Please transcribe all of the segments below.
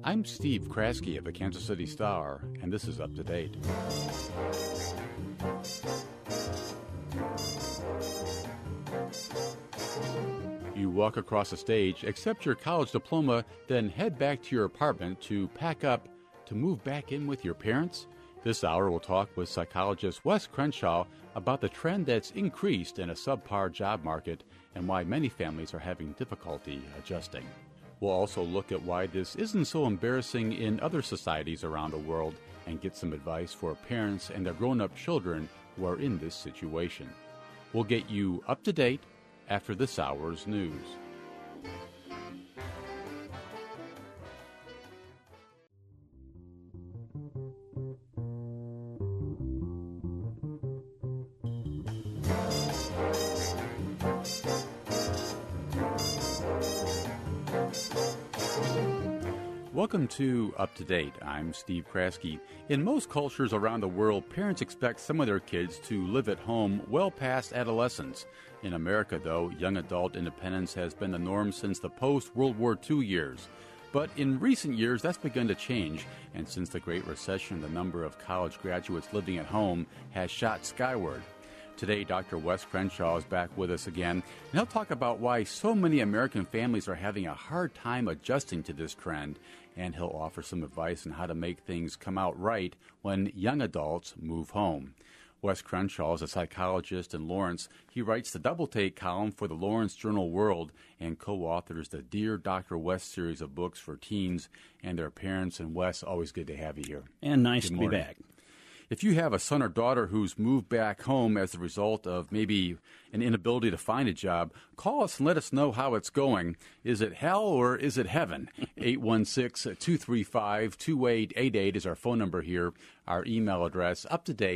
I'm Steve Kraske of the Kansas City Star, and this is Up to Date. You walk across the stage, accept your college diploma, then head back to your apartment to pack up to move back in with your parents? This hour we'll talk with psychologist Wes Crenshaw about the trend that's increased in a subpar job market and why many families are having difficulty adjusting. We'll also look at why this isn't so embarrassing in other societies around the world and get some advice for parents and their grown-up children who are in this situation. We'll get you up to date after this hour's news. Welcome to Up to Date. I'm Steve Kraske. In most cultures around the world, parents expect some of their kids to live at home well past adolescence. In America, though, young adult independence has been the norm since the post-World War II years. But in recent years, that's begun to change, and since the Great Recession, the number of college graduates living at home has shot skyward. Today, Dr. Wes Crenshaw is back with us again, and he'll talk about why so many American families are having a hard time adjusting to this trend, and he'll offer some advice on how to make things come out right when young adults move home. Wes Crenshaw is a psychologist in Lawrence. He writes the Double Take column for the Lawrence Journal World and co-authors the Dear Dr. Wes series of books for teens and their parents. And Wes, always good to have you here. And nice to be back. If you have a son or daughter who's moved back home as a result of maybe an inability to find a job, call us and let us know how it's going. Is it hell or is it heaven? 816-235-2888 is our phone number here. Our email address,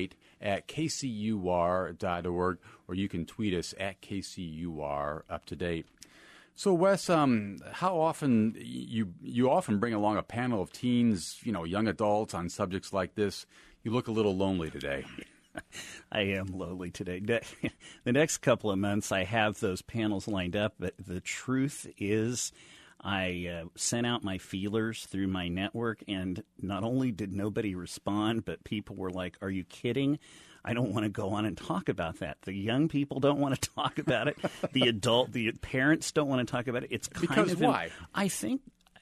uptodate@kcur.org, or you can tweet us at KCUR-UpToDate. So, Wes, how often you often bring along a panel of teens, young adults on subjects like this. You look a little lonely today. I am lonely today. The next couple of months, I have those panels lined up. But the truth is, I sent out my feelers through my network, and not only did nobody respond, but people were like, "Are you kidding? I don't want to go on and talk about that." The young people don't want to talk about it. The parents don't want to talk about it. It's kind because of why? I think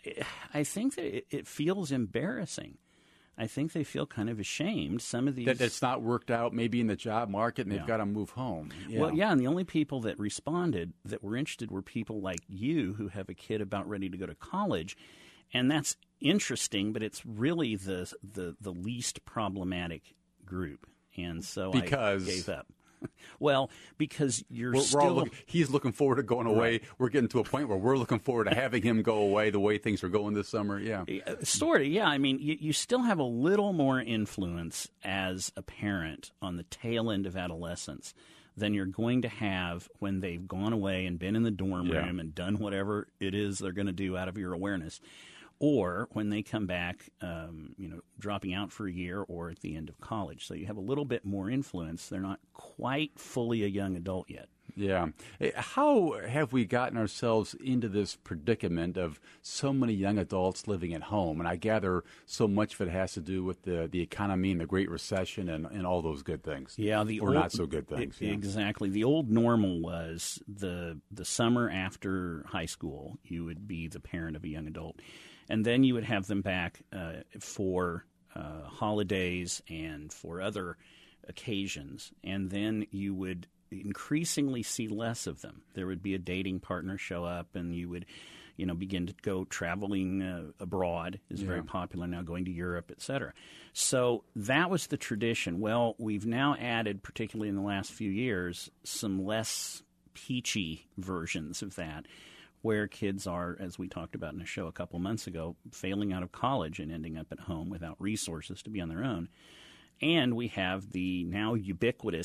that it feels embarrassing. I think they feel kind of ashamed. Some of these that it's not worked out maybe in the job market and they've got to move home. Yeah. Well, yeah, and the only people that responded that were interested were people like you who have a kid about ready to go to college, and that's interesting. But it's really the least problematic group, and so I gave up. Well, because he's looking forward to going away. Right. We're getting to a point where we're looking forward to having him go away the way things are going this summer. Yeah. Sort of, yeah. I mean, you still have a little more influence as a parent on the tail end of adolescence than you're going to have when they've gone away and been in the dorm room and done whatever it is they're going to do out of your awareness. Or when they come back, dropping out for a year or at the end of college. So you have a little bit more influence. They're not quite fully a young adult yet. Yeah. How have we gotten ourselves into this predicament of so many young adults living at home? And I gather so much of it has to do with the economy and the Great Recession and all those good things. Yeah. Not so good things. Exactly. The old normal was the summer after high school, you would be the parent of a young adult. And then you would have them back for holidays and for other occasions. And then you would increasingly see less of them. There would be a dating partner show up, and you would, begin to go traveling abroad is very popular now, going to Europe, et cetera. So that was the tradition. Well, we've now added, particularly in the last few years, some less peachy versions of that, where kids are, as we talked about in a show a couple months ago, failing out of college and ending up at home without resources to be on their own. And we have the now ubiquitous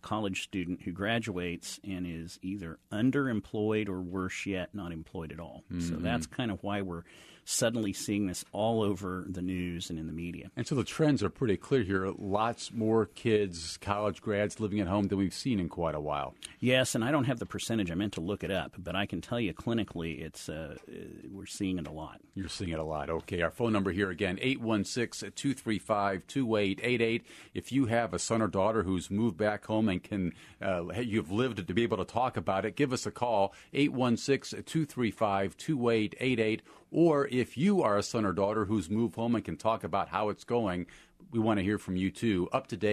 college student who graduates and is either underemployed or, worse yet, not employed at all. Mm-hmm. So that's kind of why we're suddenly seeing this all over the news and in the media. And so the trends are pretty clear here. Lots more kids, college grads living at home than we've seen in quite a while. Yes, and I don't have the percentage. I meant to look it up, but I can tell you clinically we're seeing it a lot. You're seeing it a lot. Okay, our phone number here again, 816-235-2888. If you have a son or daughter who's moved back home and you've lived to be able to talk about it, give us a call, 816-235-2888. Or if you are a son or daughter who's moved home and can talk about how it's going, we want to hear from you too.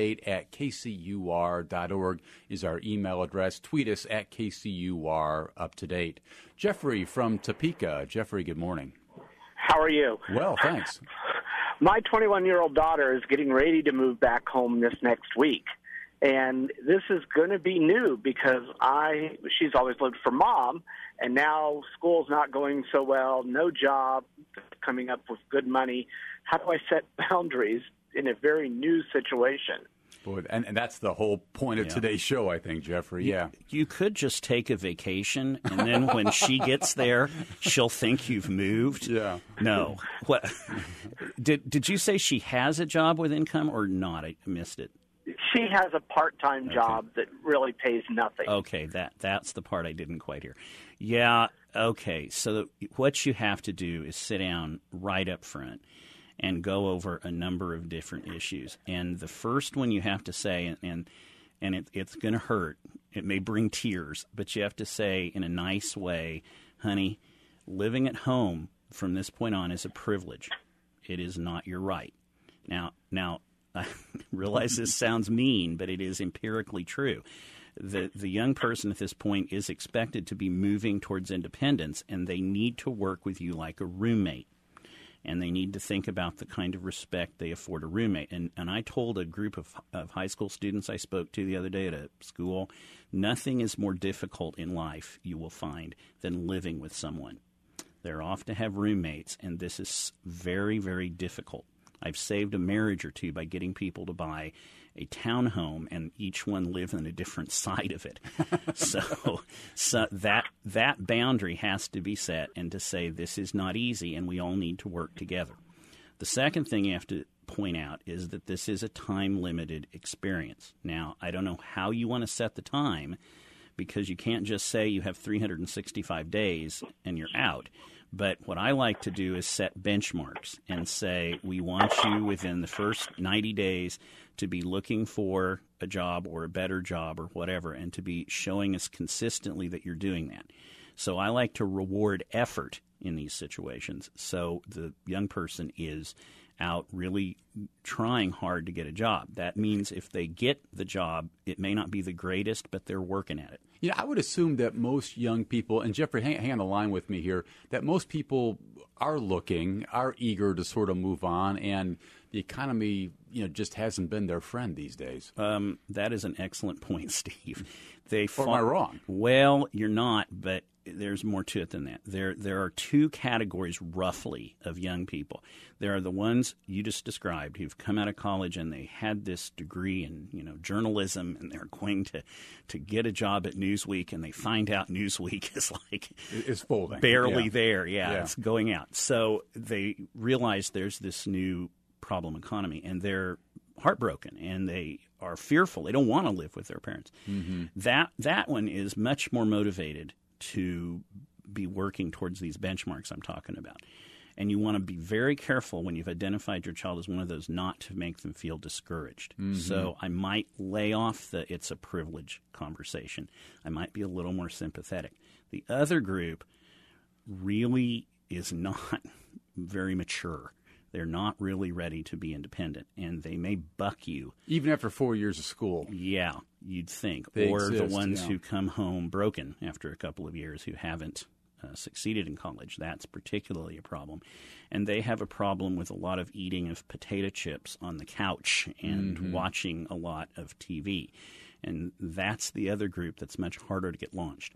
UpToDate@kcur.org is our email address. Tweet us at KCUR_UpToDate. Jeffrey from Topeka. Jeffrey, good morning. How are you? Well, thanks. My 21-year-old daughter is getting ready to move back home this next week. And this is going to be new because she's always lived for mom, and now school's not going so well, no job, coming up with good money. How do I set boundaries in a very new situation? Boy, and that's the whole point of today's show, I think, Jeffrey. Yeah. You could just take a vacation, and then when she gets there, she'll think you've moved. Yeah. No. What? Did you say she has a job with income or not? I missed it. She has a part-time job that really pays nothing. Okay, that's the part I didn't quite hear. Yeah, okay. So what you have to do is sit down right up front and go over a number of different issues. And the first one you have to say, and it's going to hurt, it may bring tears, but you have to say in a nice way, honey, living at home from this point on is a privilege. It is not your right. Now, I realize this sounds mean, but it is empirically true. The young person at this point is expected to be moving towards independence, and they need to work with you like a roommate. And they need to think about the kind of respect they afford a roommate. And I told a group of high school students I spoke to the other day at a school, nothing is more difficult in life, you will find, than living with someone. They're off to have roommates, and this is very, very difficult. I've saved a marriage or two by getting people to buy a townhome and each one live on a different side of it. so that boundary has to be set, and to say this is not easy and we all need to work together. The second thing you have to point out is that this is a time-limited experience. Now, I don't know how you want to set the time, because you can't just say you have 365 days and you're out. But what I like to do is set benchmarks and say we want you within the first 90 days to be looking for a job or a better job or whatever, and to be showing us consistently that you're doing that. So I like to reward effort in these situations. So the young person is out really trying hard to get a job. That means if they get the job, it may not be the greatest, but they're working at it. Yeah, I would assume that most young people, and Jeffrey, hang on the line with me here, that most people are eager to sort of move on, and the economy, just hasn't been their friend these days. That is an excellent point, Steve. Or am I wrong? Well, you're not, but there's more to it than that. There are two categories, roughly, of young people. There are the ones you just described who've come out of college and they had this degree in journalism, and they're going to get a job at Newsweek, and they find out Newsweek is it's folding, barely there. Yeah, it's going out. So they realize there's this new problem economy, and they're heartbroken, and they are fearful. They don't want to live with their parents. Mm-hmm. That one is much more motivated to be working towards these benchmarks I'm talking about. And you want to be very careful when you've identified your child as one of those not to make them feel discouraged. Mm-hmm. So I might lay off the it's a privilege conversation. I might be a little more sympathetic. The other group really is not very mature. They're not really ready to be independent, and they may buck you. Even after 4 years of school. Yeah, you'd think. They or exist, the ones who come home broken after a couple of years who haven't succeeded in college. That's particularly a problem. And they have a problem with a lot of eating of potato chips on the couch and watching a lot of TV. And that's the other group that's much harder to get launched.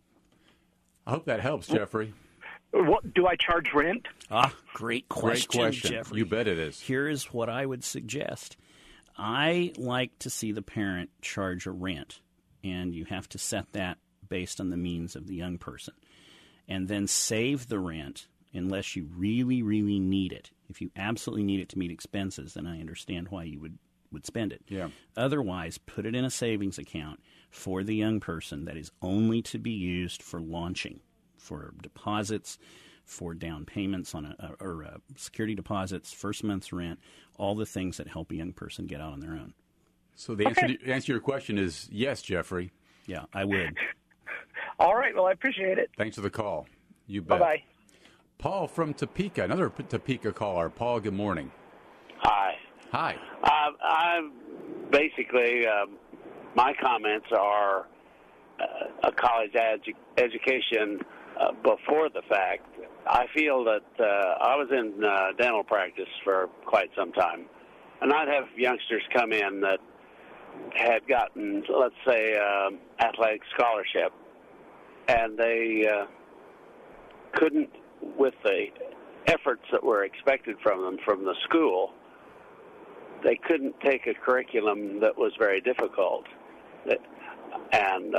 I hope that helps, Jeffrey. What do I charge rent? Great question, Jeffrey. You bet it is. Here is what I would suggest. I like to see the parent charge a rent, and you have to set that based on the means of the young person. And then save the rent unless you really, really need it. If you absolutely need it to meet expenses, then I understand why you would spend it. Yeah. Otherwise, put it in a savings account for the young person that is only to be used for launching, for deposits, for down payments on security deposits, first month's rent, all the things that help a young person get out on their own. So the answer to your question is yes, Jeffrey. Yeah, I would. All right. Well, I appreciate it. Thanks for the call. You bet. Bye-bye. Paul from Topeka, another Topeka caller. Paul, good morning. Hi. Hi. I basically, my comments are a college education before the fact. I feel that I was in dental practice for quite some time, and I'd have youngsters come in that had gotten, let's say, athletic scholarship, and they couldn't, with the efforts that were expected from them from the school, they couldn't take a curriculum that was very difficult. And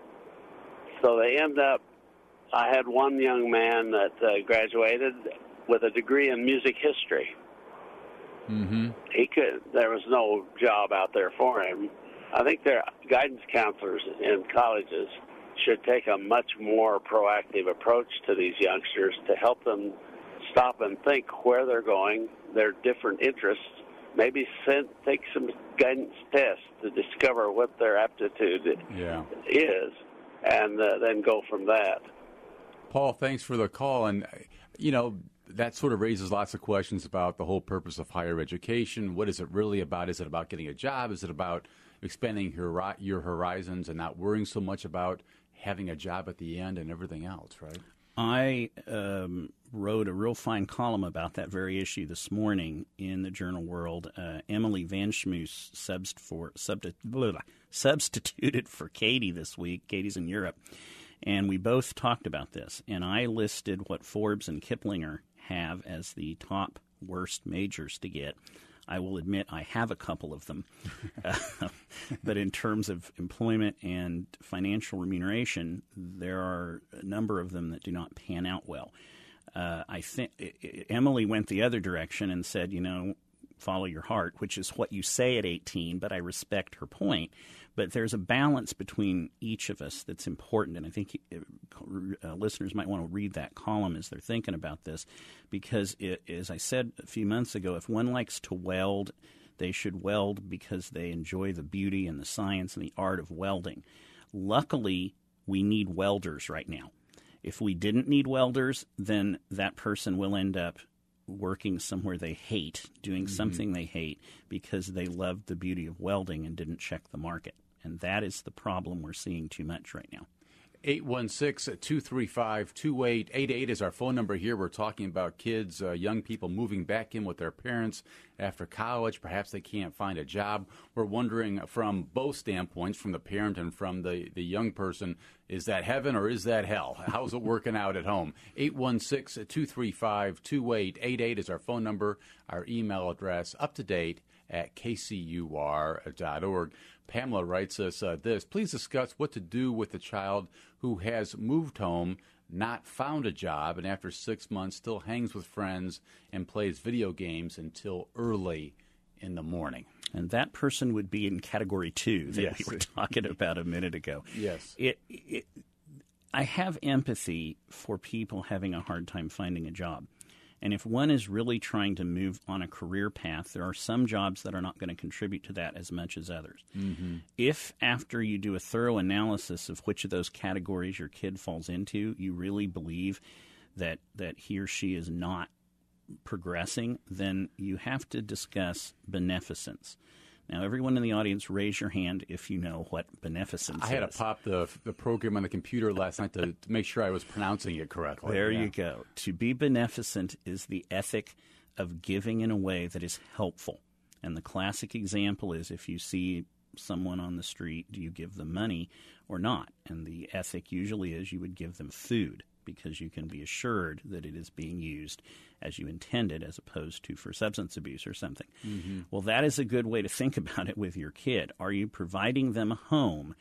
so they end up, I had one young man that graduated with a degree in music history. Mm-hmm. There was no job out there for him. I think their guidance counselors in colleges should take a much more proactive approach to these youngsters to help them stop and think where they're going, their different interests, maybe take some guidance tests to discover what their aptitude is, and then go from that. Paul, thanks for the call. And, that sort of raises lots of questions about the whole purpose of higher education. What is it really about? Is it about getting a job? Is it about expanding your horizons and not worrying so much about having a job at the end and everything else, right? I wrote a real fine column about that very issue this morning in the Journal World. Emily Van Schmoes substituted for Katie this week. Katie's in Europe. And we both talked about this. And I listed what Forbes and Kiplinger have as the top worst majors to get. I will admit I have a couple of them. But in terms of employment and financial remuneration, there are a number of them that do not pan out well. I think Emily went the other direction and said, follow your heart, which is what you say at 18, but I respect her point. But there's a balance between each of us that's important, and I think listeners might want to read that column as they're thinking about this, because as I said a few months ago, if one likes to weld, they should weld because they enjoy the beauty and the science and the art of welding. Luckily, we need welders right now. If we didn't need welders, then that person will end up working somewhere they hate, doing something they hate because they loved the beauty of welding and didn't check the market. And that is the problem we're seeing too much right now. 816-235-2888 is our phone number here. We're talking about kids, young people moving back in with their parents after college. Perhaps they can't find a job. We're wondering from both standpoints, from the parent and from the young person, is that heaven or is that hell? How's it working out at home? 816-235-2888 is our phone number. Our email address, uptodate@kcur.org. Pamela writes us this. Please discuss what to do with a child who has moved home, not found a job, and after 6 months still hangs with friends and plays video games until early in the morning. And that person would be in Category 2 that we were talking about a minute ago. Yes. I have empathy for people having a hard time finding a job. And if one is really trying to move on a career path, there are some jobs that are not going to contribute to that as much as others. Mm-hmm. If after you do a thorough analysis of which of those categories your kid falls into, you really believe that he or she is not progressing, then you have to discuss beneficence. Now, everyone in the audience, raise your hand if you know what beneficence is. I had to pop the program on the computer last night to make sure I was pronouncing it correctly. There you go. To be beneficent is the ethic of giving in a way that is helpful. And the classic example is if you see someone on the street, do you give them money or not? And the ethic usually is you would give them food, because you can be assured that it is being used as you intended as opposed to for substance abuse or something. Mm-hmm. Well, that is a good way to think about it with your kid. Are you providing them a home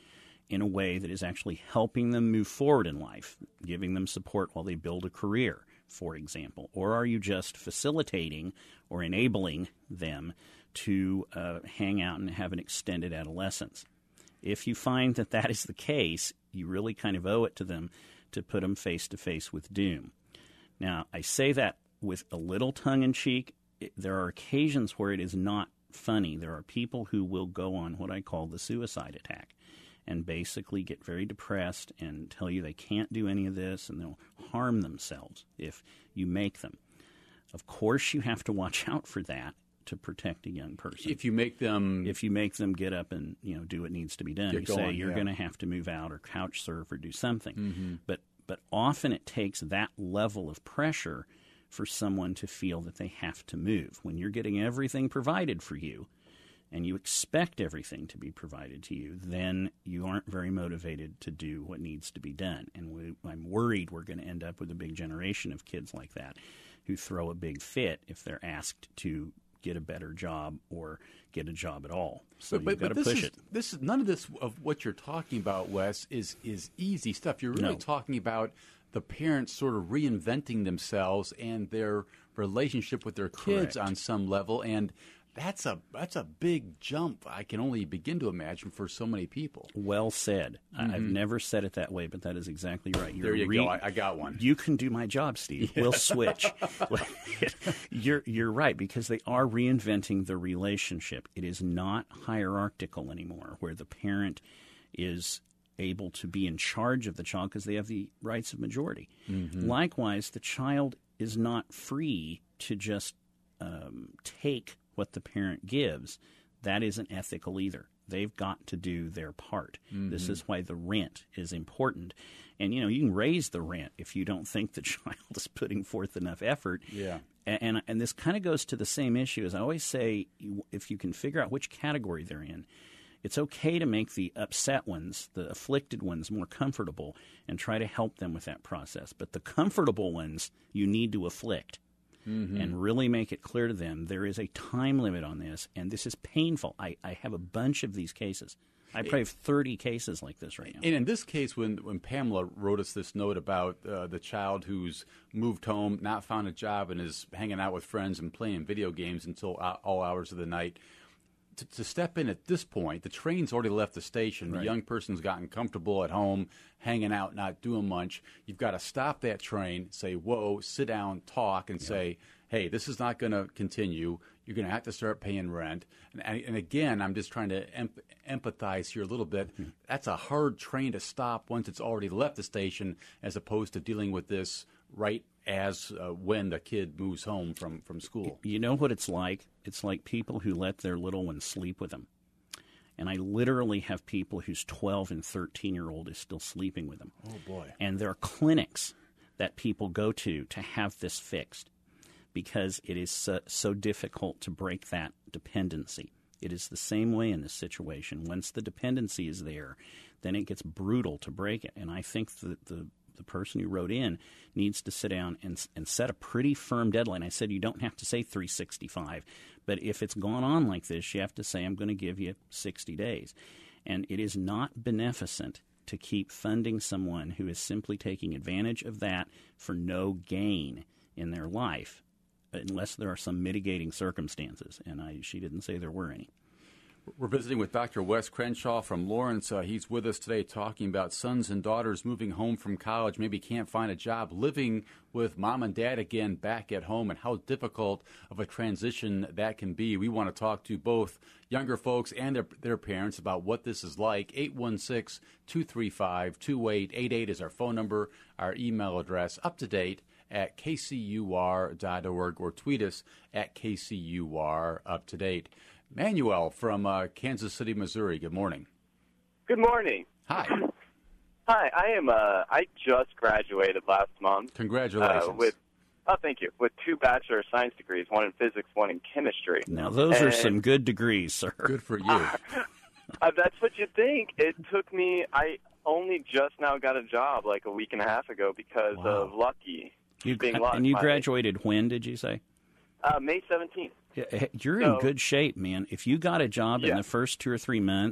in a way that is actually helping them move forward in life, giving them support while they build a career, for example? Or are you just facilitating or enabling them to hang out and have an extended adolescence? If you find that that is the case, you really kind of owe it to them to put them face-to-face with doom. Now, I say that with a little tongue-in-cheek. There are occasions where it is not funny. There are people who will go on what I call the suicide attack and basically get very depressed and tell you they can't do any of this, and they'll harm themselves if you make them. Of course, you have to watch out for that to protect a young person. If you make them get up and do what needs to be done, you say you're going to have to move out or couch surf or do something. Mm-hmm. But often it takes that level of pressure for someone to feel that they have to move. When you're getting everything provided for you and you expect everything to be provided to you, then you aren't very motivated to do what needs to be done. And I'm worried we're going to end up with a big generation of kids like that who throw a big fit if they're asked to get a better job or get a job at all. So you've got to push it. This is none of this of what you're talking about, Wes, is easy stuff. You're really talking about the parents sort of reinventing themselves and their relationship with their kids on some level, and that's a big jump. I can only begin to imagine for so many people. Well said. Mm-hmm. I've never said it that way, but that is exactly right. There you go. I got one. You can do my job, Steve. Yeah. We'll switch. You're right, because they are reinventing the relationship. It is not hierarchical anymore, where the parent is able to be in charge of the child because they have the rights of majority. Mm-hmm. Likewise, the child is not free to just take what the parent gives. That isn't ethical either. They've got to do their part. Mm-hmm. This is why the rent is important. And, you can raise the rent if you don't think the child is putting forth enough effort. Yeah. And this kind of goes to the same issue. As I always say, if you can figure out which category they're in, it's okay to make the upset ones, the afflicted ones, more comfortable and try to help them with that process. But the comfortable ones, you need to afflict. Mm-hmm. And really make it clear to them there is a time limit on this, and this is painful. I have a bunch of these cases. I probably have 30 cases like this right now. And in this case, when Pamela wrote us this note about the child who's moved home, not found a job, and is hanging out with friends and playing video games until all hours of the night, to step in at this point, the train's already left the station. Right. The young person's gotten comfortable at home, hanging out, not doing much. You've got to stop that train, say, whoa, sit down, talk, and say, hey, this is not going to continue. You're going to have to start paying rent. And again, I'm just trying to empathize here a little bit. Mm-hmm. That's a hard train to stop once it's already left the station, as opposed to dealing with this right as when the kid moves home from school. You know what it's like? It's like people who let their little ones sleep with them. And I literally have people whose 12 and 13-year-old is still sleeping with them. Oh, boy. And there are clinics that people go to have this fixed because it is so difficult to break that dependency. It is the same way in this situation. Once the dependency is there, then it gets brutal to break it. And I think that the person who wrote in needs to sit down and set a pretty firm deadline. I said you don't have to say 365, but if it's gone on like this, you have to say I'm going to give you 60 days. And it is not beneficent to keep funding someone who is simply taking advantage of that for no gain in their life, unless there are some mitigating circumstances. And she didn't say there were any. We're visiting with Dr. Wes Crenshaw from Lawrence. He's with us today talking about sons and daughters moving home from college, maybe can't find a job, living with mom and dad again back at home, and how difficult of a transition that can be. We want to talk to both younger folks and their parents about what this is like. 816-235-2888 is our phone number, our email address, uptodate@kcur.org, or tweet us at KCUR-UpToDate. Manuel from Kansas City, Missouri. Good morning. Good morning. Hi. Hi. I just graduated last month. Congratulations. Thank you. With 2 bachelor of science degrees, one in physics, one in chemistry. Now, those are some good degrees, sir. Good for you. That's what you think. It took me. I only just now got a job like a week and a half ago because of Lucky. And you graduated when, did you say? May 17th. You're in good shape, man. If you got a job in the first 2 or 3 months,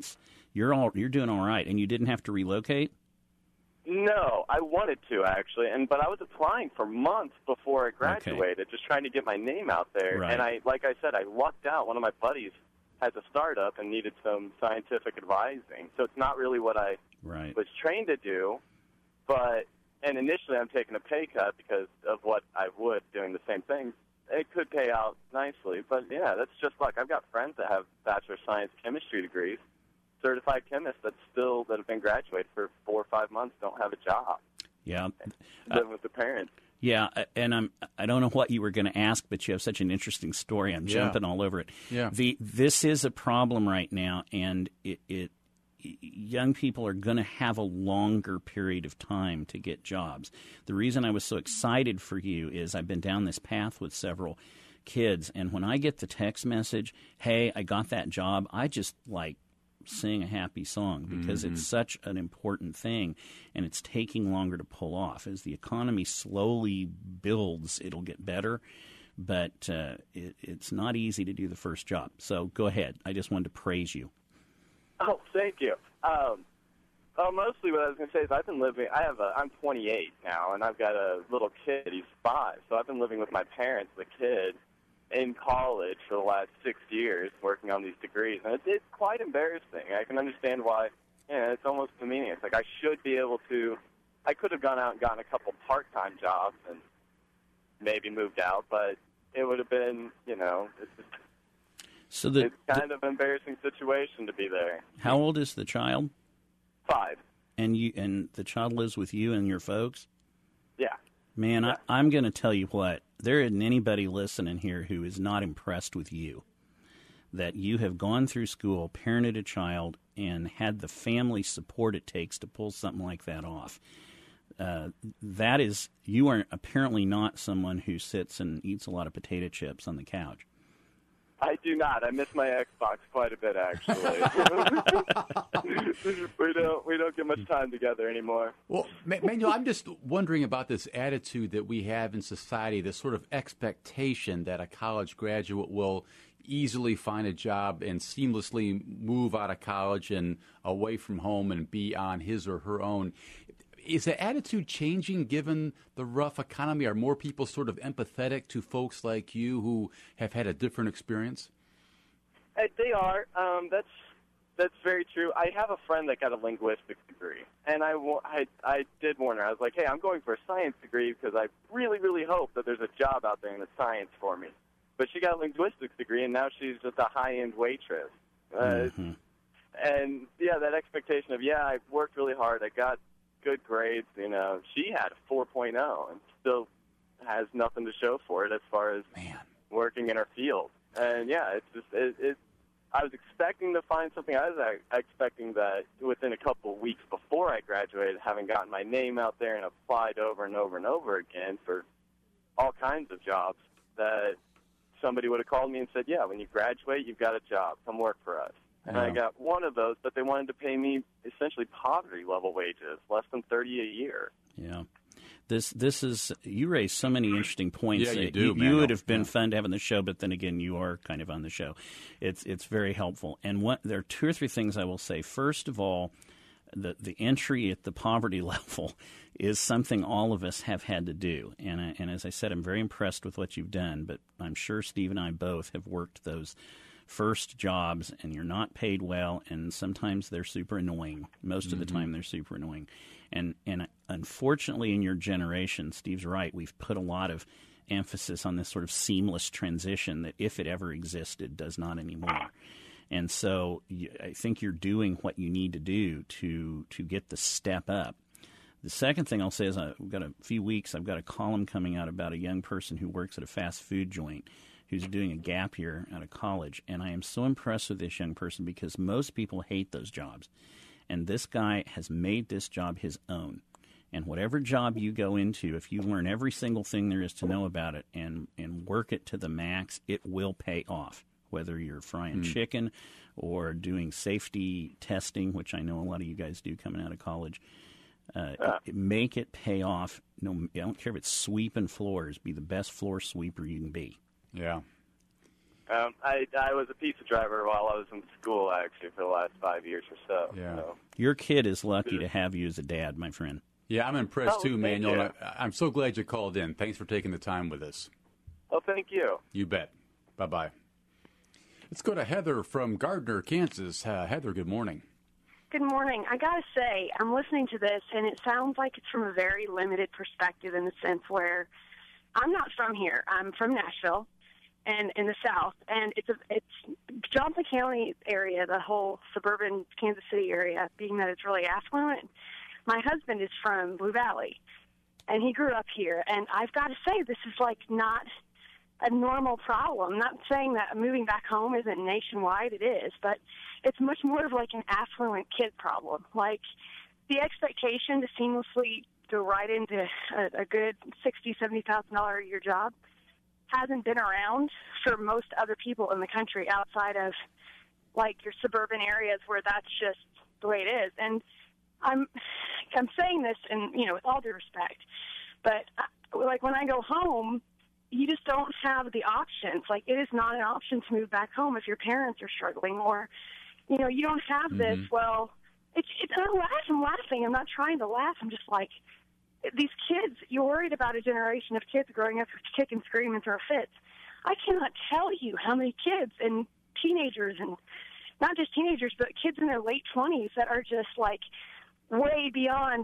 you're doing all right, and you didn't have to relocate? No, I wanted to actually, but I was applying for months before I graduated, just trying to get my name out there. Right. And like I said, I lucked out. One of my buddies has a startup and needed some scientific advising, so it's not really what I was trained to do. And initially, I'm taking a pay cut because of what I would doing the same thing. It could pay out nicely, but yeah, that's just luck. I've got friends that have Bachelor of Science chemistry degrees. Certified chemists that have been graduated for 4 or 5 months don't have a job. Yeah, living with the parents. Yeah, and I don't know what you were going to ask, but you have such an interesting story. I'm jumping all over it. Yeah. This is a problem right now, and young people are going to have a longer period of time to get jobs. The reason I was so excited for you is I've been down this path with several kids, and when I get the text message, "Hey, I got that job," I just sing a happy song because it's such an important thing, and it's taking longer to pull off. As the economy slowly builds, it'll get better, but it's not easy to do the first job. So go ahead. I just wanted to praise you. Oh, thank you. Mostly what I was going to say is I'm 28 now, and I've got a little kid. He's 5, so I've been living with my parents, the kid, in college for the last 6 years working on these degrees, and it's quite embarrassing. I can understand why. It's almost demeaning. It's like I could have gone out and gotten a couple part-time jobs and maybe moved out, but it would have been, it's kind of an embarrassing situation to be there. How old is the child? 5. And the child lives with you and your folks? Yeah. Man, yeah. I'm going to tell you what. There isn't anybody listening here who is not impressed with you. That you have gone through school, parented a child, and had the family support it takes to pull something like that off. You are apparently not someone who sits and eats a lot of potato chips on the couch. I do not. I miss my Xbox quite a bit, actually. we don't get much time together anymore. Well, Manuel, I'm just wondering about this attitude that we have in society, this sort of expectation that a college graduate will easily find a job and seamlessly move out of college and away from home and be on his or her own. Is the attitude changing given the rough economy? Are more people sort of empathetic to folks like you who have had a different experience? They are. That's very true. I have a friend that got a linguistics degree, and I did warn her. I was like, hey, I'm going for a science degree because I really, really hope that there's a job out there in the science for me. But she got a linguistics degree, and now she's just a high-end waitress. And, yeah, that expectation of, I worked really hard. I got good grades. She had a 4.0 and still has nothing to show for it as far as working in her field. And it's just I was expecting to find something. I was expecting that within a couple of weeks before I graduated, having gotten my name out there and applied over and over and over again for all kinds of jobs, that somebody would have called me and said, when you graduate, you've got a job. Come work for us. And I got one of those, but they wanted to pay me essentially poverty-level wages, less than $30 a year. Yeah. This is, you raise so many interesting points. Yeah, you do, You would have been fun to have on the show, but then again, you are kind of on the show. It's very helpful. And there are 2 or 3 things I will say. First of all, the entry at the poverty level is something all of us have had to do. And as I said, I'm very impressed with what you've done, but I'm sure Steve and I both have worked those first jobs, and you're not paid well, and sometimes they're super annoying. Most of the time they're super annoying. And unfortunately in your generation, Steve's right, we've put a lot of emphasis on this sort of seamless transition that, if it ever existed, does not anymore. And so I think you're doing what you need to do to get the step up. The second thing I'll say is I've got a few weeks, I've got a column coming out about a young person who works at a fast food joint who's doing a gap year out of college. And I am so impressed with this young person because most people hate those jobs. And this guy has made this job his own. And whatever job you go into, if you learn every single thing there is to know about it and work it to the max, it will pay off. Whether you're frying chicken or doing safety testing, which I know a lot of you guys do coming out of college, make it pay off. No, I don't care if it's sweeping floors. Be the best floor sweeper you can be. Yeah. I was a pizza driver while I was in school, actually, for the last 5 years or so. Yeah. So. Your kid is lucky to have you as a dad, my friend. Yeah, I'm impressed too, thank Manuel. you. And I'm so glad you called in. Thanks for taking the time with us. Oh, thank you. You bet. Bye-bye. Let's go to Heather from Gardner, Kansas. Heather, good morning. Good morning. I got to say, I'm listening to this, and it sounds like it's from a very limited perspective in the sense where I'm not from here. I'm from Nashville and in the South, and it's Johnson County area, the whole suburban Kansas City area, being that it's really affluent. My husband is from Blue Valley, and he grew up here, and I've got to say, this is like not a normal problem. I'm not saying that moving back home isn't nationwide. It is, but it's much more of like an affluent kid problem. Like the expectation to seamlessly go right into a good $60,000, $70,000 a year job hasn't been around for most other people in the country outside of like your suburban areas where that's just the way it is. And I'm saying this, and with all due respect, but like when I go home, you just don't have the options. Like, it is not an option to move back home if your parents are struggling, or, you don't have this. Well, I'm laughing. I'm not trying to laugh. I'm just like, these kids, you're worried about a generation of kids growing up to kick and scream and throw fits. I cannot tell you how many kids and teenagers, and not just teenagers, but kids in their late 20s that are just like way beyond,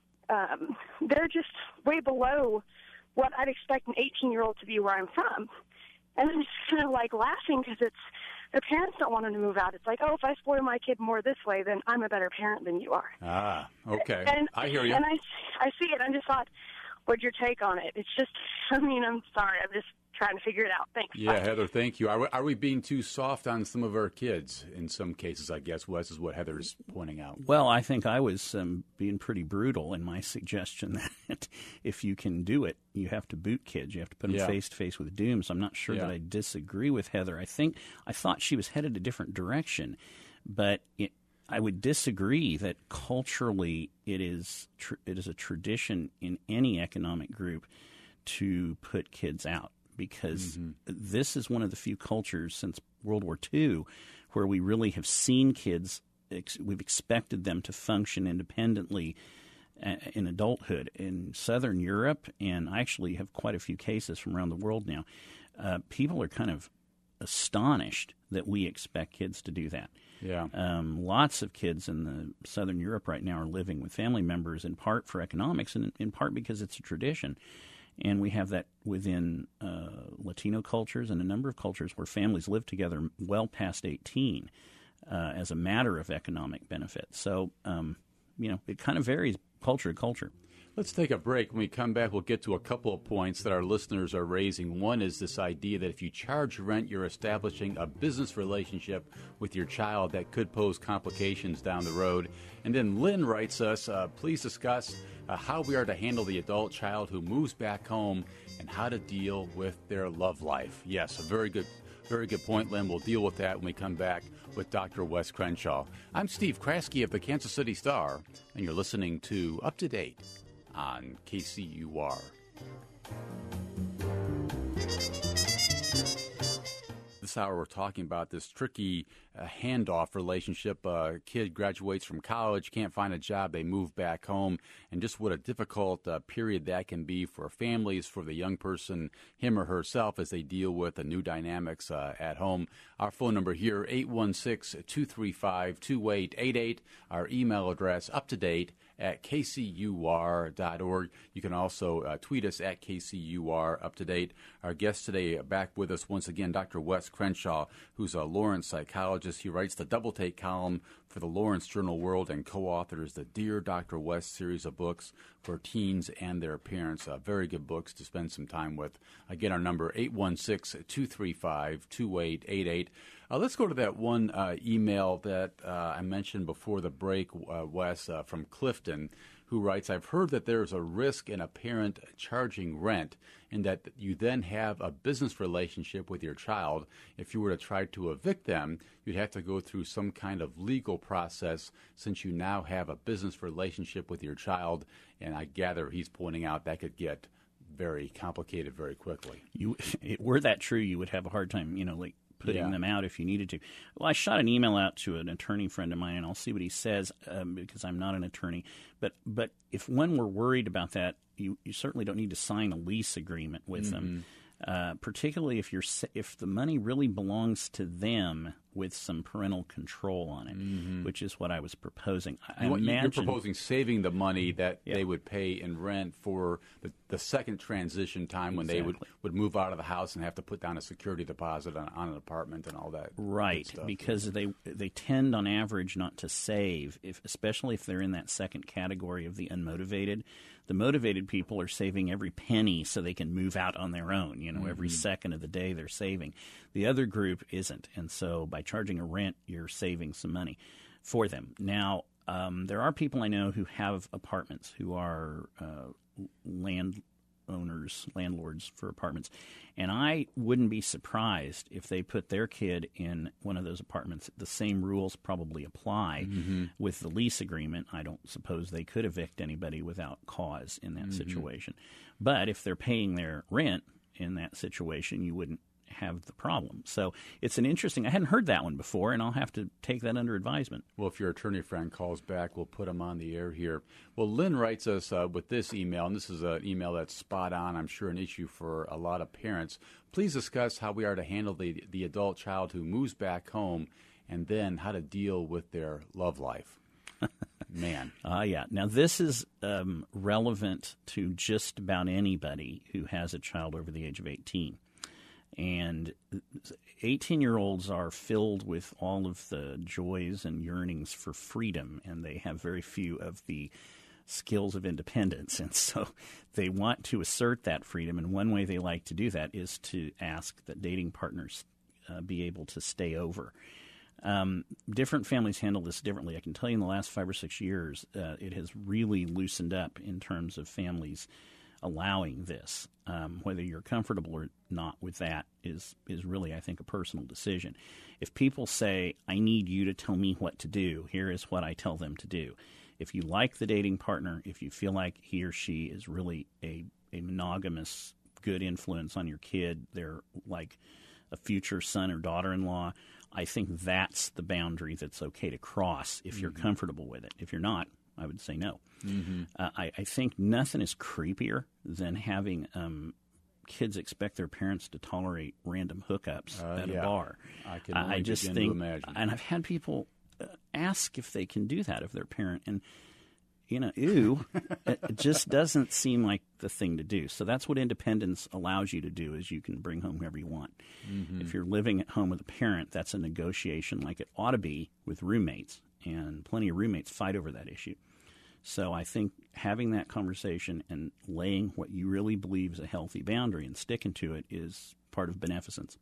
they're just way below what I'd expect an 18-year-old to be where I'm from. And I'm just kind of like laughing because their parents don't want them to move out. It's like, oh, if I spoil my kid more this way, then I'm a better parent than you are. Ah, okay. And I hear you. And I see it. I just thought, what's your take on it? It's just, I'm sorry. I'm just trying to figure it out. Thanks. Yeah, Bye. Heather, thank you. Are we being too soft on some of our kids in some cases, I guess, Wes, is what Heather's pointing out. Well, I think I was being pretty brutal in my suggestion that if you can do it, you have to boot kids. You have to put them face to face with doom. So I'm not sure that I disagree with Heather. I thought she was headed a different direction, but I would disagree that culturally it is a tradition in any economic group to put kids out, because this is one of the few cultures since World War II where we really have seen kids, we've expected them to function independently in adulthood. In Southern Europe, and I actually have quite a few cases from around the world now, people are kind of astonished that we expect kids to do that. Yeah. Lots of kids in the Southern Europe right now are living with family members, in part for economics and in part because it's a tradition. And we have that within Latino cultures and a number of cultures where families live together well past 18 as a matter of economic benefit. So, it kind of varies culture to culture. Let's take a break. When we come back, we'll get to a couple of points that our listeners are raising. One is this idea that if you charge rent, you're establishing a business relationship with your child that could pose complications down the road. And then Lynn writes us, please discuss how we are to handle the adult child who moves back home and how to deal with their love life. Yes, a very good point, Lynn. We'll deal with that when we come back with Dr. Wes Crenshaw. I'm Steve Kraske of the Kansas City Star, and you're listening to Up to Date on KCUR. This hour we're talking about this tricky handoff relationship. A kid graduates from college, can't find a job, they move back home, and just what a difficult period that can be for families, for the young person, him or herself, as they deal with the new dynamics at home. Our phone number here, 816-235-2888. Our email address, uptodate@kcur.org. You can also tweet us at KCUR-UpToDate. Our guest today back with us once again, Dr. Wes Crenshaw, who's a Lawrence psychologist. He writes the Double Take column for the Lawrence Journal World and co-authors the Dear Dr. Wes series of books for teens and their parents. Very good books to spend some time with. Again, our number, 816-235-2888. Let's go to that one email that I mentioned before the break, Wes, from Clifton, who writes, I've heard that there's a risk in a parent charging rent and that you then have a business relationship with your child. If you were to try to evict them, you'd have to go through some kind of legal process since you now have a business relationship with your child. And I gather he's pointing out that could get very complicated very quickly. Were that true, you would have a hard time, putting them out if you needed to. Well, I shot an email out to an attorney friend of mine, and I'll see what he says because I'm not an attorney. But if one were worried about that, you certainly don't need to sign a lease agreement with them. Particularly if the money really belongs to them with some parental control on it, which is what I was proposing. You're proposing saving the money that they would pay in rent for the second transition time when they would move out of the house and have to put down a security deposit on an apartment and all that. Right, because they tend on average not to save, especially if they're in that second category of the unmotivated. The motivated people are saving every penny so they can move out on their own. Every second of the day they're saving. The other group isn't, and so by charging a rent, you're saving some money for them. Now, there are people I know who have apartments, who are landlords for apartments, and I wouldn't be surprised if they put their kid in one of those apartments. The same rules probably apply with the lease agreement. I don't suppose they could evict anybody without cause in that situation. But if they're paying their rent in that situation, you wouldn't have the problem. So it's an interesting – I hadn't heard that one before, and I'll have to take that under advisement. Well, if your attorney friend calls back, we'll put him on the air here. Well, Lynn writes us with this email, and this is an email that's spot on, I'm sure an issue for a lot of parents. Please discuss how we are to handle the adult child who moves back home and then how to deal with their love life. Man. Yeah. Now, this is relevant to just about anybody who has a child over the age of 18. And 18-year-olds are filled with all of the joys and yearnings for freedom, and they have very few of the skills of independence. And so they want to assert that freedom, and one way they like to do that is to ask that dating partners be able to stay over. Different families handle this differently. I can tell you in the last 5 or 6 years, it has really loosened up in terms of families allowing this. Whether you're comfortable or not with that is really, I think, a personal decision. If people say, I need you to tell me what to do, here is what I tell them to do. If you like the dating partner, if you feel like he or she is really a monogamous, good influence on your kid, they're like a future son or daughter-in-law, I think that's the boundary that's okay to cross if you're comfortable with it. If you're not, I would say no. I think nothing is creepier than having kids expect their parents to tolerate random hookups at a bar. I can only begin to imagine. And I've had people ask if they can do that of their parent, and ew, it just doesn't seem like the thing to do. So that's what independence allows you to do, is you can bring home whoever you want. If you're living at home with a parent, that's a negotiation like it ought to be with roommates, and plenty of roommates fight over that issue. So I think having that conversation and laying what you really believe is a healthy boundary and sticking to it is part of beneficence.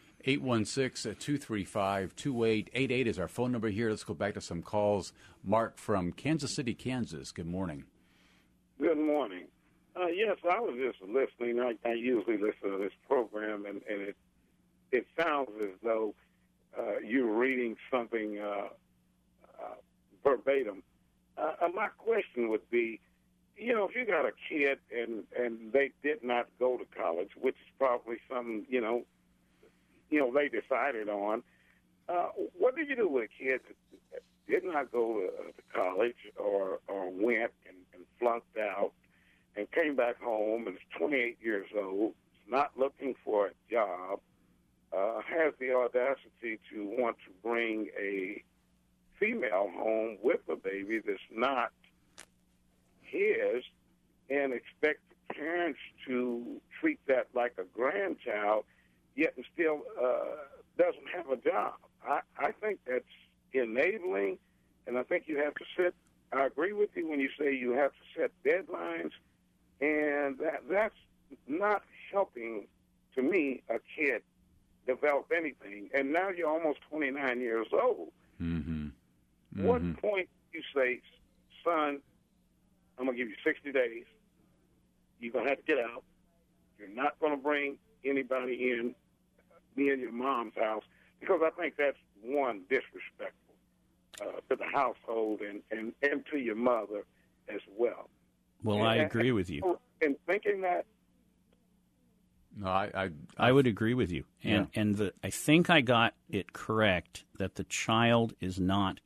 816-235-2888 is our phone number here. Let's go back to some calls. Mark from Kansas City, Kansas. Good morning. Good morning. Yes, I was just listening. I usually listen to this program, and it sounds as though you're reading something verbatim. My question would be, if you got a kid and they did not go to college, which is probably something, they decided on, what do you do with a kid that did not go to college or went and flunked out and came back home and is 28 years old, is not looking for a job, has the audacity to want to bring a female home with a baby that's not his, and expect the parents to treat that like a grandchild, yet and still doesn't have a job? I think that's enabling, and I think you have to set, I agree with you when you say you have to set deadlines, and that's not helping, to me, a kid develop anything. And now you're almost 29 years old. What point you say, son, I'm going to give you 60 days. You're going to have to get out. You're not going to bring anybody in, me and your mom's house, because I think that's, one, disrespectful to the household and to your mother as well. Well, I agree with you. And thinking that, No, I would agree with you. And I think I got it correct that the child is not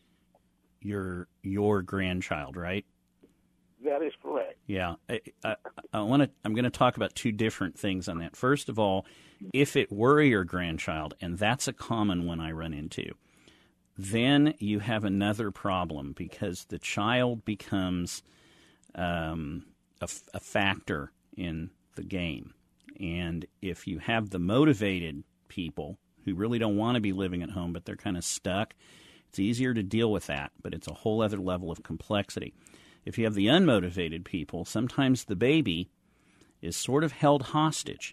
your grandchild, right? That is correct. Yeah. I'm going to talk about two different things on that. First of all, if it were your grandchild, and that's a common one I run into, then you have another problem because the child becomes a factor in the game. And if you have the motivated people who really don't want to be living at home, but they're kind of stuck, it's easier to deal with that, but it's a whole other level of complexity. If you have the unmotivated people, sometimes the baby is sort of held hostage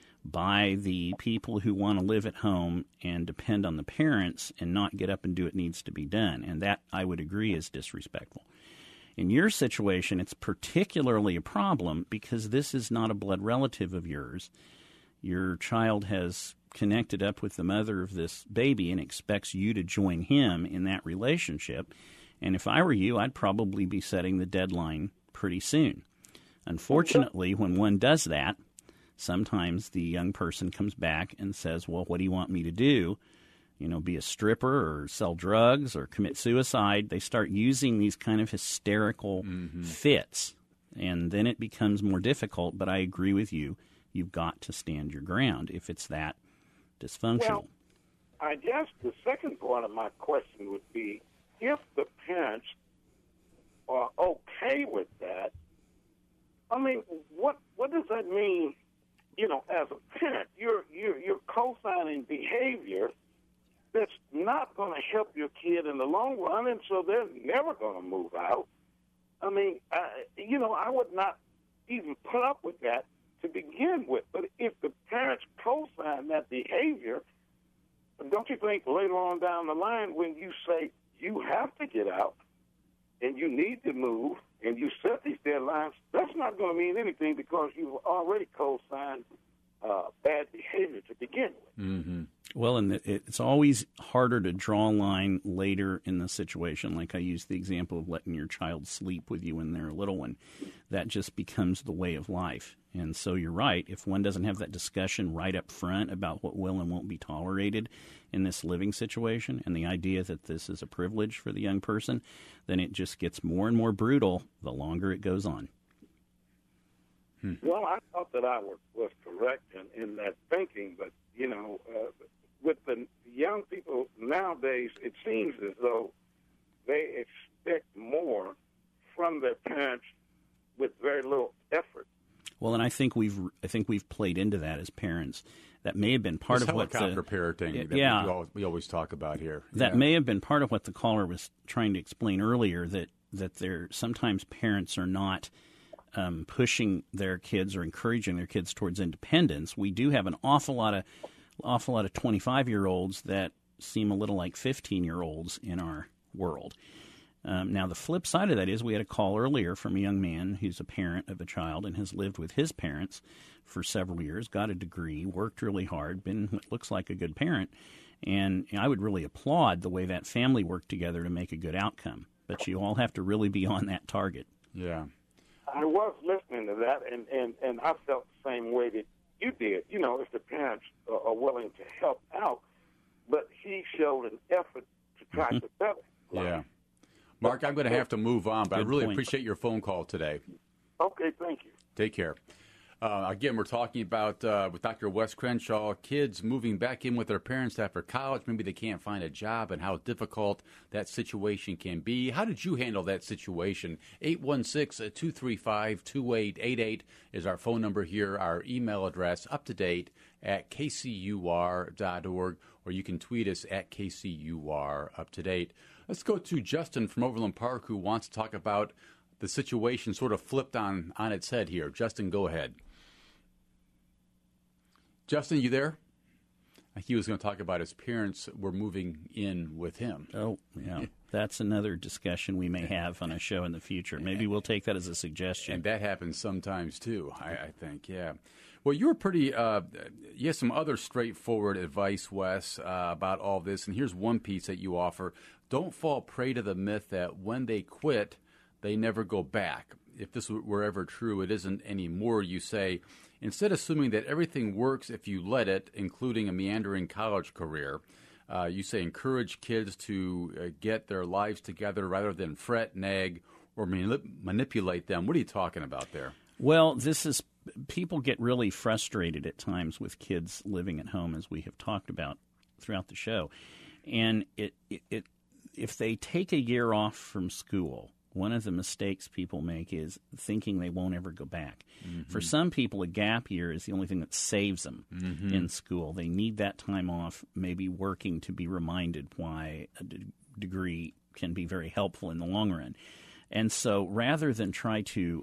by the people who want to live at home and depend on the parents and not get up and do what needs to be done. And that, I would agree, is disrespectful. In your situation, it's particularly a problem because this is not a blood relative of yours. Your child has connected up with the mother of this baby and expects you to join him in that relationship. And if I were you, I'd probably be setting the deadline pretty soon. Unfortunately, when one does that, sometimes the young person comes back and says, well, what do you want me to do? You know, be a stripper or sell drugs or commit suicide. They start using these kind of hysterical fits, and then it becomes more difficult. But I agree with you. You've got to stand your ground if it's that dysfunctional. Well, I guess the second part of my question would be, if the parents are okay with that, I mean, what does that mean? You know, as a parent, you're co-signing behavior that's not going to help your kid in the long run, and so they're never going to move out. I mean, I would not even put up with that to begin with. But if the parents co-sign that behavior, don't you think later on down the line when you say you have to get out and you need to move and you set these deadlines, that's not going to mean anything because you've already co-signed bad behavior to begin with. Mm-hmm. Well, and it's always harder to draw a line later in the situation. Like I used the example of letting your child sleep with you when they're a little one. That just becomes the way of life. And so you're right. If one doesn't have that discussion right up front about what will and won't be tolerated in this living situation and the idea that this is a privilege for the young person, then it just gets more and more brutal the longer it goes on. Well, I thought that I was correct in that thinking, but, with the young people nowadays, it seems as though they expect more from their parents with very little effort. Well, and I think we've played into that as parents. That may have been part of what helicopter parenting that we always talk about here. That may have been part of what the caller was trying to explain earlier. That there sometimes parents are not pushing their kids or encouraging their kids towards independence. We do have an awful lot of 25-year-olds that seem a little like 15-year-olds in our world. Now, the flip side of that is we had a call earlier from a young man who's a parent of a child and has lived with his parents for several years, got a degree, worked really hard, been what looks like a good parent. And I would really applaud the way that family worked together to make a good outcome. But you all have to really be on that target. Yeah. I was listening to that, and I felt the same way that you did. If the parents are willing to help out, but he showed an effort to try to better. Yeah. Mark, I'm going to have to move on, but I really appreciate your phone call today. Okay, thank you. Take care. Again, we're talking about, with Dr. Wes Crenshaw, kids moving back in with their parents after college. Maybe they can't find a job and how difficult that situation can be. How did you handle that situation? 816-235-2888 is our phone number here. Our email address, uptodate@kcur.org, or you can tweet us at KCUR-UpToDate. Let's go to Justin from Overland Park, who wants to talk about the situation sort of flipped on its head here. Justin, go ahead. Justin, you there? He was going to talk about his parents were moving in with him. Oh, yeah. That's another discussion we may have on a show in the future. Maybe we'll take that as a suggestion. And that happens sometimes, too, I think, yeah. Well, you were pretty, you have some other straightforward advice, Wes, about all this. And here's one piece that you offer. Don't fall prey to the myth that when they quit, they never go back. If this were ever true, it isn't anymore. You say, Instead of assuming that everything works if you let it, including a meandering college career, you say encourage kids to get their lives together rather than fret, nag, or manipulate them. What are you talking about there? Well, people get really frustrated at times with kids living at home, as we have talked about throughout the show. And if they take a year off from school, one of the mistakes people make is thinking they won't ever go back. Mm-hmm. For some people, a gap year is the only thing that saves them in school. They need that time off, maybe working to be reminded why a degree can be very helpful in the long run. And so rather than try to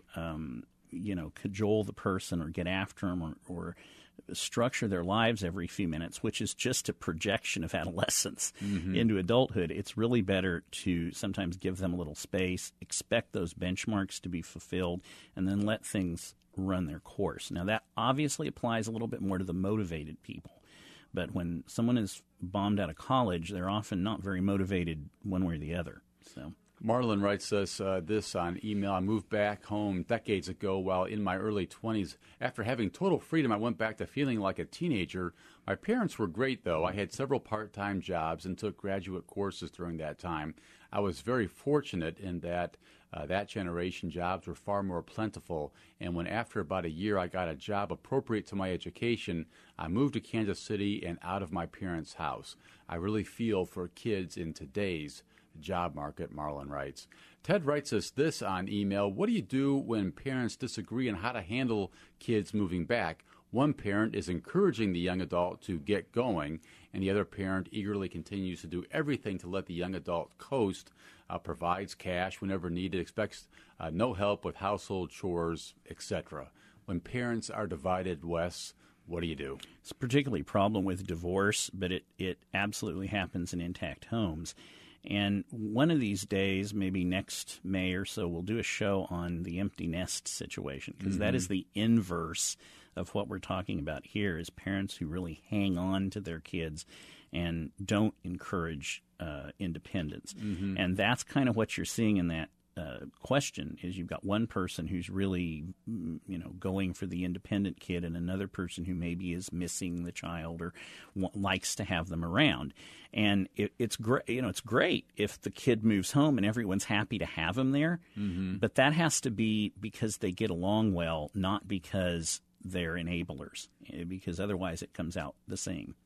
cajole the person or get after them or structure their lives every few minutes, which is just a projection of adolescence into adulthood, it's really better to sometimes give them a little space, expect those benchmarks to be fulfilled, and then let things run their course. Now, that obviously applies a little bit more to the motivated people. But when someone is bombed out of college, they're often not very motivated one way or the other. So Marlon writes us this on email. I moved back home decades ago while in my early 20s. After having total freedom, I went back to feeling like a teenager. My parents were great, though. I had several part-time jobs and took graduate courses during that time. I was very fortunate in that that generation jobs were far more plentiful. And when after about a year I got a job appropriate to my education, I moved to Kansas City and out of my parents' house. I really feel for kids in today's job market, Marlon writes. Ted writes us this on email. What do you do when parents disagree on how to handle kids moving back? One parent is encouraging the young adult to get going, and the other parent eagerly continues to do everything to let the young adult coast, provides cash whenever needed, expects no help with household chores, etc. When parents are divided, Wes, what do you do? It's a particularly problem with divorce, but it absolutely happens in intact homes. And one of these days, maybe next May or so, we'll do a show on the empty nest situation, because that is the inverse of what we're talking about here, is parents who really hang on to their kids and don't encourage independence. And that's kind of what you're seeing in that question, is you've got one person who's really, going for the independent kid, and another person who maybe is missing the child or likes to have them around. And it's great. It's great if the kid moves home and everyone's happy to have him there. But that has to be because they get along well, not because they're enablers. Because otherwise, it comes out the same.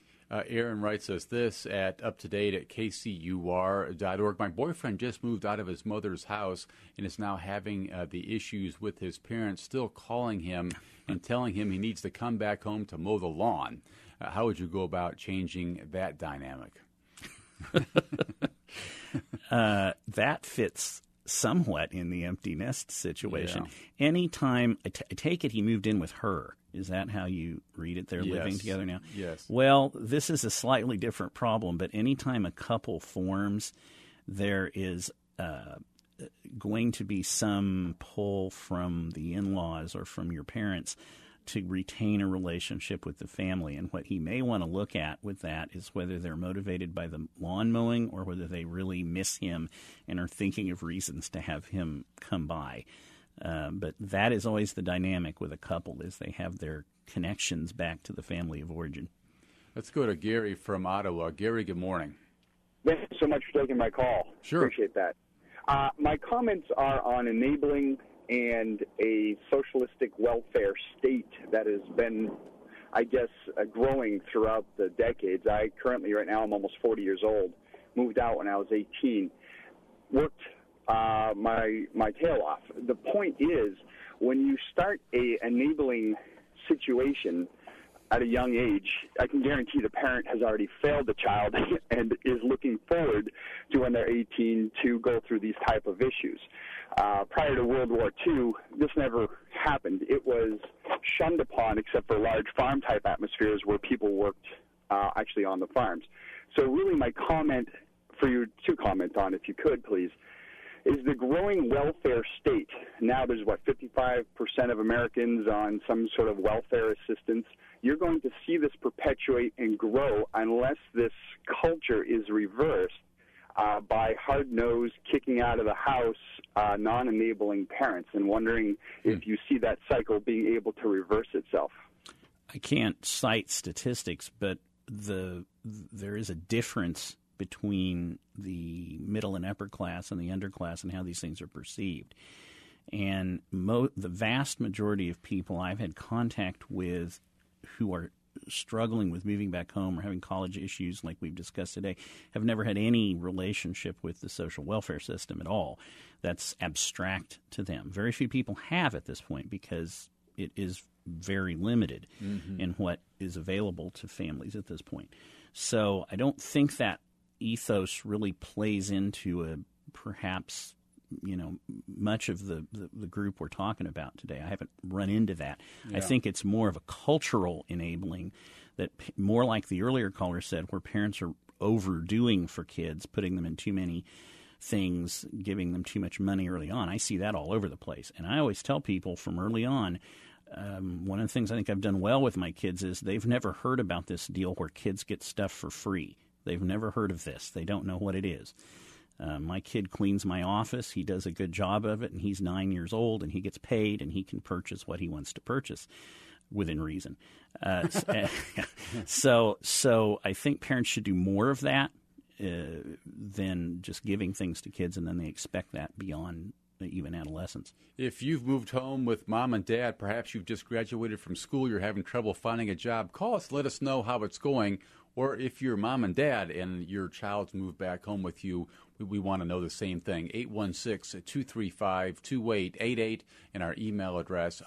Aaron writes us this at uptodate@kcur.org. My boyfriend just moved out of his mother's house and is now having the issues with his parents still calling him and telling him he needs to come back home to mow the lawn. How would you go about changing that dynamic? That fits somewhat in the empty nest situation. Yeah. Anytime, I take it he moved in with her. Is that how you read it? They're living together now? Yes. Well, this is a slightly different problem, but anytime a couple forms, there is going to be some pull from the in-laws or from your parents to retain a relationship with the family. And what he may want to look at with that is whether they're motivated by the lawn mowing or whether they really miss him and are thinking of reasons to have him come by. But that is always the dynamic with a couple, is they have their connections back to the family of origin. Let's go to Gary from Ottawa. Gary, good morning. Thank you so much for taking my call. Sure. Appreciate that. My comments are on enabling and a socialistic welfare state that has been, I guess, growing throughout the decades. I currently, right now, I'm almost 40 years old, moved out when I was 18, worked my tail off. The point is, when you start a enabling situation at a young age, I can guarantee the parent has already failed the child and is looking forward to when they're 18 to go through these type of issues. Prior to World War II, this never happened. It was shunned upon except for large farm-type atmospheres where people worked actually on the farms. So really my comment for you to comment on, if you could, please, is the growing welfare state. Now there's, 55% of Americans on some sort of welfare assistance. You're going to see this perpetuate and grow unless this culture is reversed. by hard-nosed, kicking out of the house, non-enabling parents, and wondering if you see that cycle being able to reverse itself. I can't cite statistics, but there is a difference between the middle and upper class and the underclass and how these things are perceived. And the vast majority of people I've had contact with who are struggling with moving back home or having college issues like we've discussed today have never had any relationship with the social welfare system at all. That's abstract to them. Very few people have at this point because it is very limited in what is available to families at this point. So I don't think that ethos really plays into perhaps much of the group we're talking about today. I haven't run into that. Yeah. I think it's more of a cultural enabling that more like the earlier caller said, where parents are overdoing for kids, putting them in too many things, giving them too much money early on. I see that all over the place. And I always tell people from early on, one of the things I think I've done well with my kids is they've never heard about this deal where kids get stuff for free. They've never heard of this. They don't know what it is. My kid cleans my office. He does a good job of it, and he's 9 years old, and he gets paid, and he can purchase what he wants to purchase within reason. So I think parents should do more of that than just giving things to kids, and then they expect that beyond even adolescence. If you've moved home with mom and dad, perhaps you've just graduated from school, you're having trouble finding a job, call us, let us know how it's going. Or if you're mom and dad and your child's moved back home with you, we want to know the same thing. 816-235-2888 and our email address,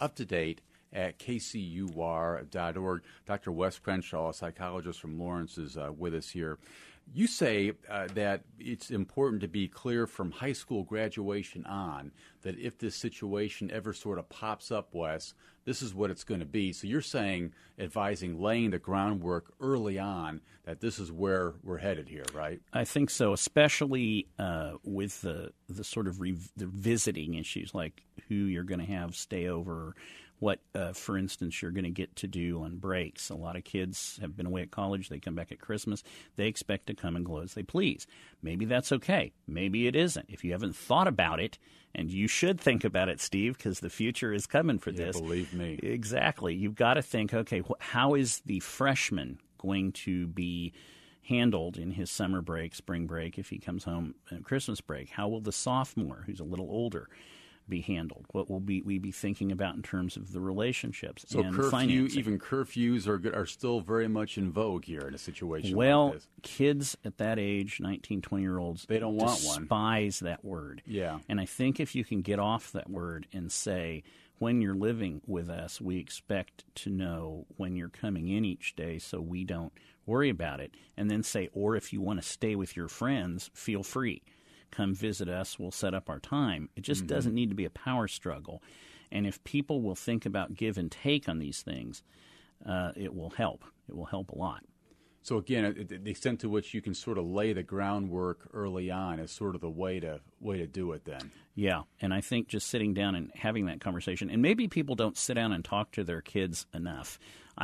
uptodate@kcur.org. Dr. Wes Crenshaw, a psychologist from Lawrence, is with us here. You say that it's important to be clear from high school graduation on that if this situation ever sort of pops up, Wes, this is what it's going to be. So you're saying, advising, laying the groundwork early on that this is where we're headed here, right? I think so, especially with the sort of the visiting issues, like who you're going to have stay over, what, for instance, you're going to get to do on breaks. A lot of kids have been away at college. They come back at Christmas. They expect to come and go as they please. Maybe that's okay. Maybe it isn't. If you haven't thought about it, and you should think about it, Steve, because the future is coming for this. Believe me. Exactly. You've got to think, okay, how is the freshman going to be handled in his summer break, spring break, if he comes home at Christmas break? How will the sophomore, who's a little older, be handled? What will we be thinking about in terms of the relationships and financing? Even curfews are still very much in vogue here in a situation like this. Kids at that age, 19, 20-year-olds, they don't want one. Despise that word. Yeah. And I think if you can get off that word and say, when you're living with us, we expect to know when you're coming in each day so we don't worry about it, and then say, or if you want to stay with your friends, feel free. Come visit us, we'll set up our time. It just doesn't need to be a power struggle. And if people will think about give and take on these things, it will help. It will help a lot. So again, the extent to which you can sort of lay the groundwork early on is sort of the way to do it then. Yeah, and I think just sitting down and having that conversation, and maybe people don't sit down and talk to their kids enough.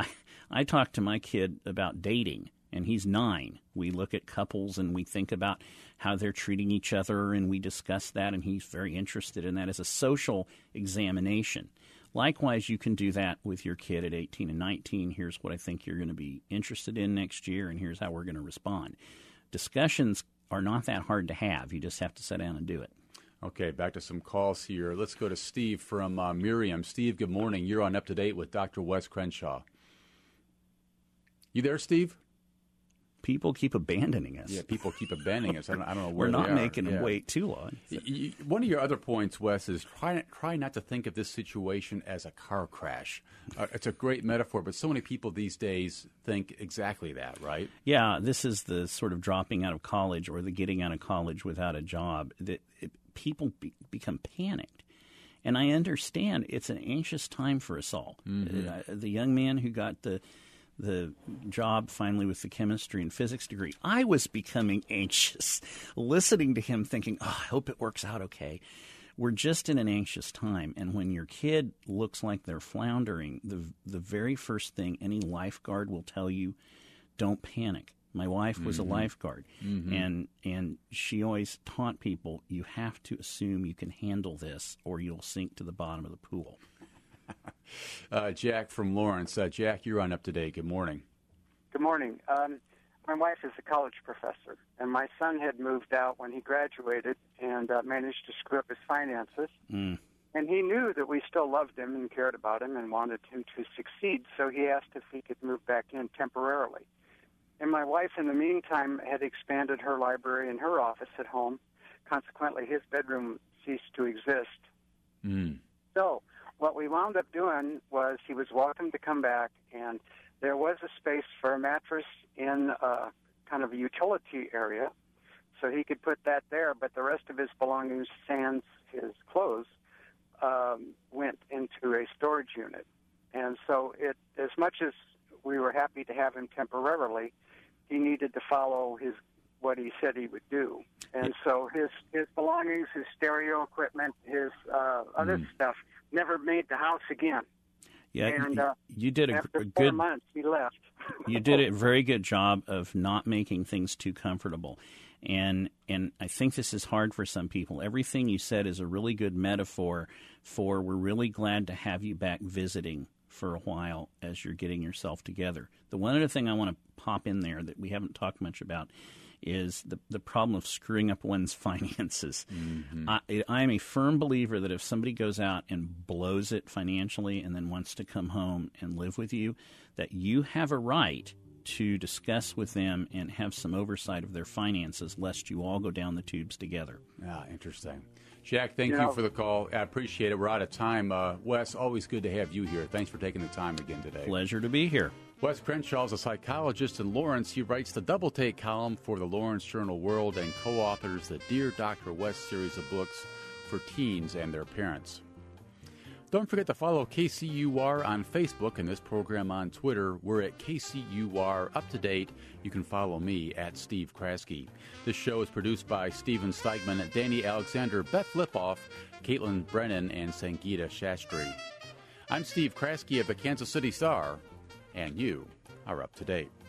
I talk to my kid about dating, and he's 9. We look at couples and we think about how they're treating each other, and we discuss that, and he's very interested in that as a social examination. Likewise, you can do that with your kid at 18 and 19. Here's what I think you're going to be interested in next year, and here's how we're going to respond. Discussions are not that hard to have. You just have to sit down and do it. Okay, back to some calls here. Let's go to Steve from Miriam. Steve, good morning. You're on Up to Date with Dr. Wes Crenshaw. You there, Steve? People keep abandoning us. Yeah, people keep abandoning us. I don't know We're where not making them wait too long. One of your other points, Wes, is try not to think of this situation as a car crash. It's a great metaphor, but so many people these days think exactly that, right? Yeah, this is the sort of dropping out of college or the getting out of college without a job. People become panicked. And I understand it's an anxious time for us all. The young man who got the job finally with the chemistry and physics degree, I was becoming anxious listening to him thinking, I hope it works out okay. We're just in an anxious time. And when your kid looks like they're floundering, the very first thing any lifeguard will tell you, don't panic. My wife was a lifeguard, and she always taught people, you have to assume you can handle this or you'll sink to the bottom of the pool. Jack from Lawrence. Jack, you're on Up to Date. Good morning. Good morning. My wife is a college professor, and my son had moved out when he graduated and managed to screw up his finances. And he knew that we still loved him and cared about him and wanted him to succeed, so he asked if he could move back in temporarily. And my wife, in the meantime, had expanded her library and her office at home. Consequently, his bedroom ceased to exist. So what we wound up doing was he was welcome to come back, and there was a space for a mattress in kind of a utility area, so he could put that there, but the rest of his belongings, sans his clothes, went into a storage unit. And so as much as we were happy to have him temporarily, he needed to follow what he said he would do. And so his belongings, his stereo equipment, his other stuff never made the house again. Yeah, and you did after a 4 good. months, he left. You did a very good job of not making things too comfortable. And I think this is hard for some people. Everything you said is a really good metaphor for we're really glad to have you back visiting for a while as you're getting yourself together. The one other thing I want to pop in there that we haven't talked much about is the problem of screwing up one's finances. I am a firm believer that if somebody goes out and blows it financially and then wants to come home and live with you, that you have a right to discuss with them and have some oversight of their finances, lest you all go down the tubes together. Interesting. Jack, thank you for the call. I appreciate it. We're out of time. Wes, always good to have you here. Thanks for taking the time again today. Pleasure to be here. Wes Crenshaw is a psychologist in Lawrence. He writes the Double Take column for the Lawrence Journal World and co-authors the Dear Dr. Wes series of books for teens and their parents. Don't forget to follow KCUR on Facebook and this program on Twitter. We're at KCUR Up to Date. You can follow me at Steve Kraske. This show is produced by Steven Steigman, Danny Alexander, Beth Lipoff, Caitlin Brennan, and Sangeeta Shastri. I'm Steve Kraske of the Kansas City Star, and you are up to date.